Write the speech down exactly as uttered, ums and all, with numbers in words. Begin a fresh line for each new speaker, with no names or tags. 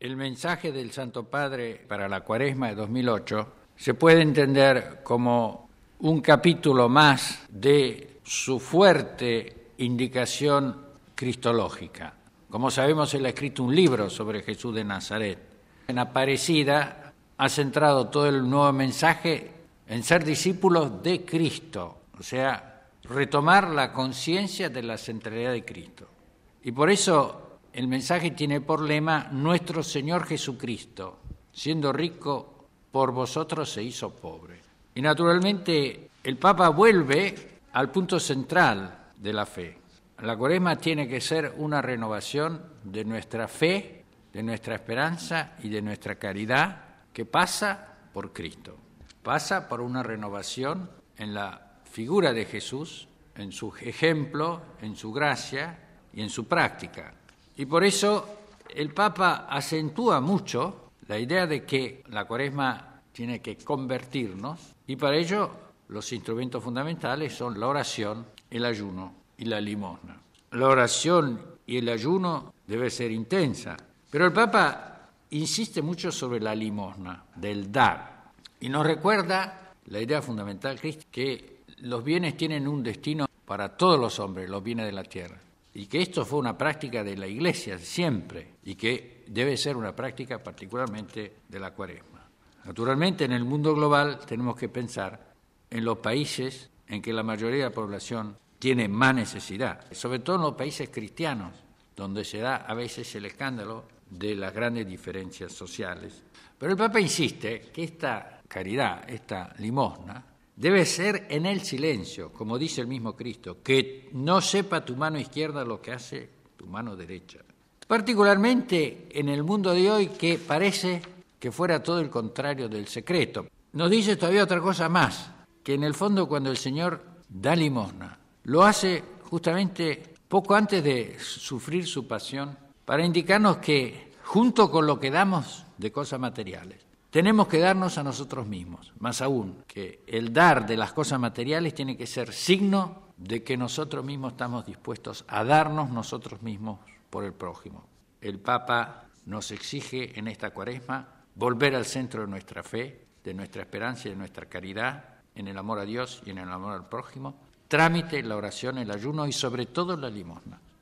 El mensaje del Santo Padre para la Cuaresma de dos mil ocho se puede entender como un capítulo más de su fuerte indicación cristológica. Como sabemos, él ha escrito un libro sobre Jesús de Nazaret. En Aparecida ha centrado todo el nuevo mensaje en ser discípulos de Cristo, o sea, retomar la conciencia de la centralidad de Cristo. Y por eso el mensaje tiene por lema: nuestro Señor Jesucristo, siendo rico, por vosotros se hizo pobre. Y naturalmente el Papa vuelve al punto central de la fe. La Cuaresma tiene que ser una renovación de nuestra fe, de nuestra esperanza y de nuestra caridad, que pasa por Cristo. Pasa por una renovación en la figura de Jesús, en su ejemplo, en su gracia y en su práctica. Y por eso el Papa acentúa mucho la idea de que la Cuaresma tiene que convertirnos, y para ello los instrumentos fundamentales son la oración, el ayuno y la limosna. La oración y el ayuno debe ser intensa, pero el Papa insiste mucho sobre la limosna, del dar, y nos recuerda la idea fundamental que los bienes tienen un destino para todos los hombres, los bienes de la tierra. Y que esto fue una práctica de la Iglesia siempre, y que debe ser una práctica particularmente de la Cuaresma. Naturalmente, en el mundo global tenemos que pensar en los países en que la mayoría de la población tiene más necesidad, sobre todo en los países cristianos, donde se da a veces el escándalo de las grandes diferencias sociales. Pero el Papa insiste que esta caridad, esta limosna, debe ser en el silencio, como dice el mismo Cristo, que no sepa tu mano izquierda lo que hace tu mano derecha. Particularmente en el mundo de hoy, que parece que fuera todo el contrario del secreto. Nos dice todavía otra cosa más, que en el fondo cuando el Señor da limosna, lo hace justamente poco antes de sufrir su pasión, para indicarnos que junto con lo que damos de cosas materiales, tenemos que darnos a nosotros mismos, más aún, que el dar de las cosas materiales tiene que ser signo de que nosotros mismos estamos dispuestos a darnos nosotros mismos por el prójimo. El Papa nos exige en esta Cuaresma volver al centro de nuestra fe, de nuestra esperanza y de nuestra caridad, en el amor a Dios y en el amor al prójimo, trámite la oración, el ayuno y sobre todo la limosna.